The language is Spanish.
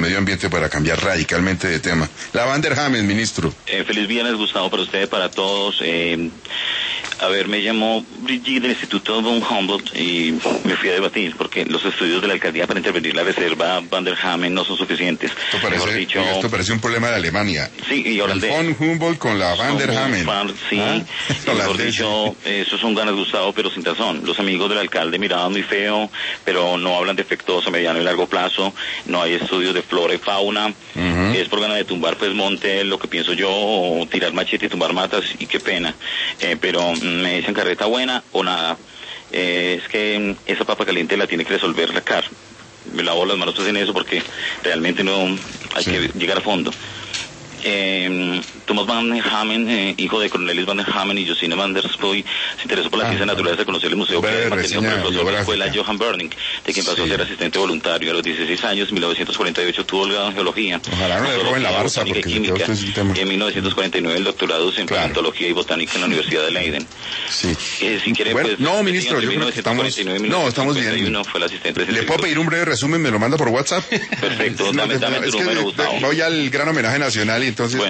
medio ambiente para cambiar radicalmente de tema. La Van der Hamen, ministro. Feliz viernes, Gustavo, para usted, para todos. Me llamo Brigitte del Instituto von Humboldt y me fui a debatir porque los estudios de la alcaldía para intervenir la reserva Van der Hamen no son suficientes. Esto parece un problema de Alemania. Sí, y holandés. Von Humboldt con la Van der Hamen. Sí, mejor dicho, eso son ganas, Gustavo, pero sin razón. Los amigos del alcalde miraban muy feo, pero no hablan de efectos a mediano y largo plazo. No hay estudios de flora y fauna. Es por ganas de tumbar pues monte, lo que pienso yo, o tirar machete y tumbar matas, y qué pena. Pero me dicen carreta buena o nada. Es que esa papa caliente la tiene que resolver la CAR. Me lavo las manos pues en eso porque realmente no hay que llegar a fondo. Thomas Van der Hamen, hijo de Cornelis Van der Hamen y Josine Van der Spoy, se interesó por la ciencia naturaleza de conocer el museo que había mantenido por el profesor de la escuela Johan Berning, de quien pasó a ser asistente voluntario. A los 16 años, en 1948, tuvo el grado en geología. Ojalá no le roben la Barça, porque química, y en 1949 el doctorado en paleontología y botánica en la Universidad de Leiden. Sí. Si quiere, bueno, pues, no, ministro, yo creo que estamos bien. Fue el asistente. ¿Le puedo pedir un breve resumen? ¿Me lo manda por WhatsApp? Perfecto, dame tu número, Gustavo. Voy al gran homenaje nacional y entonces...